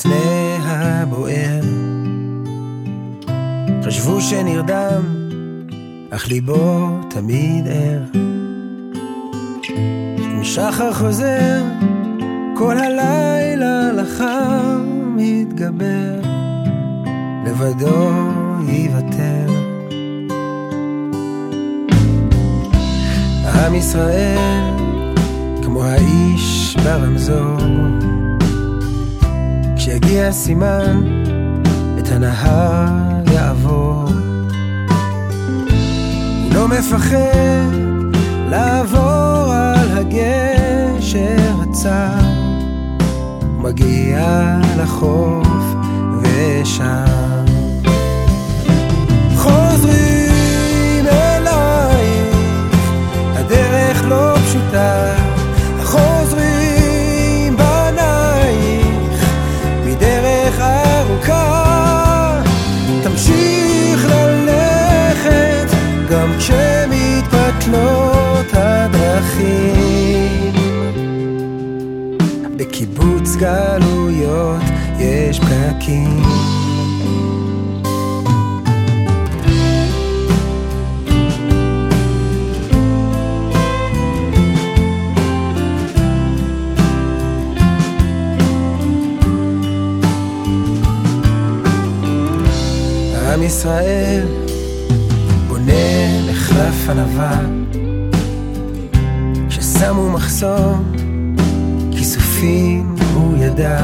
הסנה הבוער. חשבו שנרדם, אך ליבו תמיד ער. עם שחר חוזר, כל הלילה לחם מתגבר, לבדו יוותר. עם ישראל כמו האיש ברמזור, כשיגיע סימן את הנהר יעבור. הוא לא מפחד לעבור על הגשר הצר, הוא מגיע לחוף ושם חוזרים אלייך, הדרך לא פשוטה, חוזרים בנייך מדרך ארוכה. תמשיך ללכת גם כשמתפתלות הדרכים, בקיבוץ גלויות יש פקקים. עם ישראל בונה מחלף ענבה, כששמו מחסום כיסופים הוא ידע,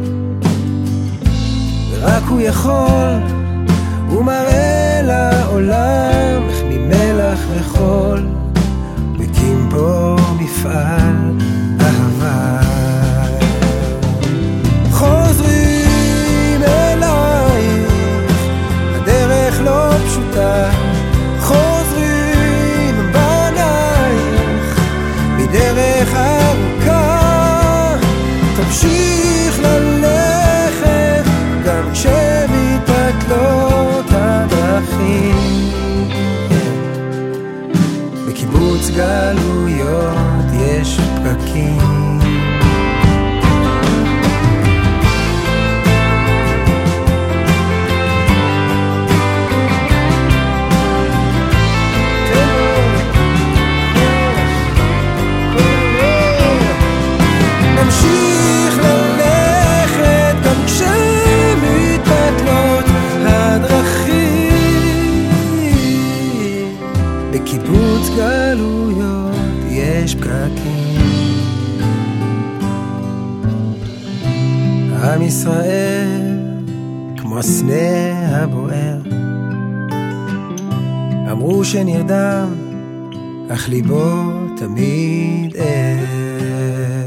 ורק הוא יכול, הוא מראה לעולם איך ממלח וחול מקים פה מפעל אהבה. חוזרים אלייך, הדרך לא פשוטה, חוזרים בנייך מדרך ארוכה. תמשיך ללכת גם כשמתפתלות הדרכים, בקיבוץ גלויות יש פקקים. נמשיך ללכת גם כשמתפתלות הדרכים, בקיבוץ גלויות יש פקקים. עם ישראל כמו הסנה הבוער, אמרו שנרדם, אך ליבו תמיד ער.